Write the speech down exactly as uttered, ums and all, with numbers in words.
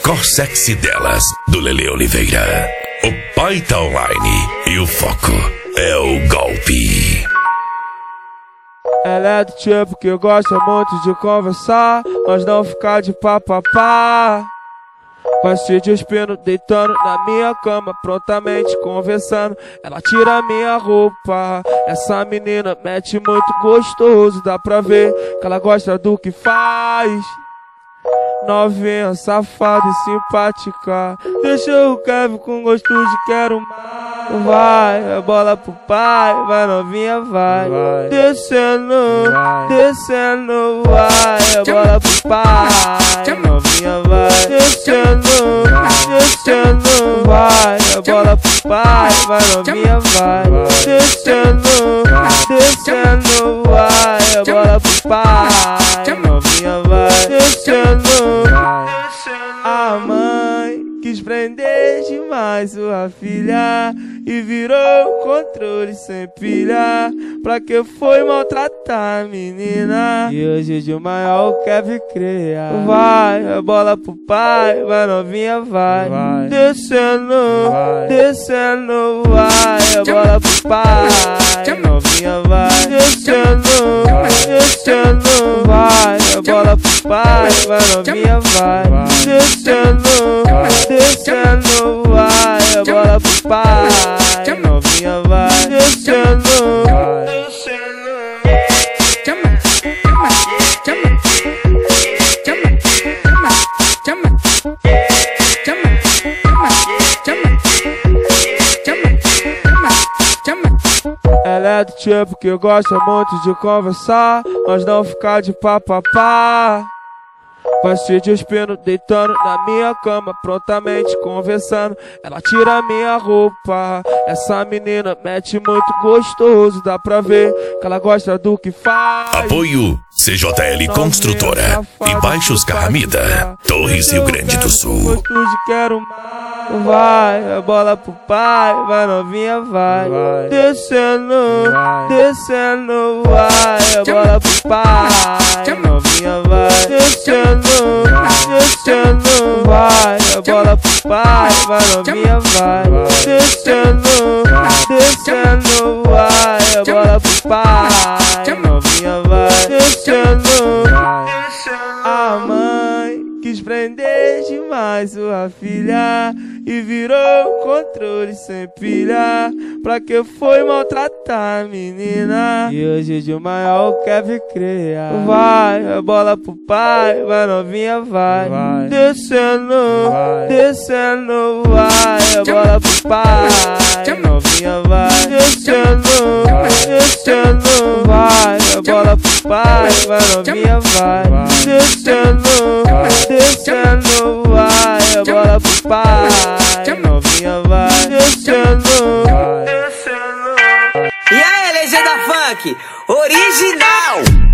hardcore sexy delas, do Lele Oliveira. O pai tá online e o foco é o golpe. Ela é do tipo que gosta muito de conversar, mas não ficar de papapá. Gosto de espino deitando na minha cama, prontamente conversando. Ela tira minha roupa. Essa menina mete muito gostoso, dá pra ver que ela gosta do que faz. Novinha, safada e simpática, deixa o Kevin com gosto de quero mais. Vai, a bola pro pai, vai novinha, vai, vai. Descendo, vai. Descendo, vai, a bola pro pai, novinha, vai. Descendo, descendo, vai, a bola pro pai, vai novinha, vai. Descendo, descendo, vai, a bola pro pai, novinha, vai. Descendo. A mãe quis prender demais sua filha e virou controle sem pilha. Pra que foi maltratar a menina? E hoje de maior quer criar. Vai, a bola pro pai, vai novinha, vai, vai. Descendo, vai. Descendo, vai, a bola pro pai, novinha, vai. Descendo, descendo, vai, a bola pro pai, vai novinha, vai. Descendo, descendo, vai, a bola pro pai, novinha, vai. Descendo, ela é do tipo que gosta muito de conversar, mas não ficar de papapá. Gosto de espino deitando na minha cama, prontamente conversando. Ela tira minha roupa. Essa menina mete muito gostoso, dá pra ver que ela gosta do que faz. Apoio C J L Construtora e Baixos Carramida, Torres, Rio Grande do Sul. Gosto de quero mais. Vai, a bola pro pai, vai novinha, vai, vai. Descendo, vai. Descendo, vai, a bola pro pai, novinha, vai. Descendo, descendo, vai, a bola pro pai, vai novinha, vai. Descendo, descendo, vai, a bola pro pai, novinha, vai. Descendo, a mãe quis prender demais sua filha e virou controle sem pilha. Pra que foi maltratar a menina? E hoje de maior quer criar. Vai, a bola pro pai, vai novinha, vai, vai. Descendo, vai. Descendo, vai, a bola pro pai, novinha, vai. Descendo, descendo, vai, a bola pro pai, vai novinha, vai. Descendo, descendo, vai, a bola pro pai, novinha, vai. Descendo, e aí, legenda funk original.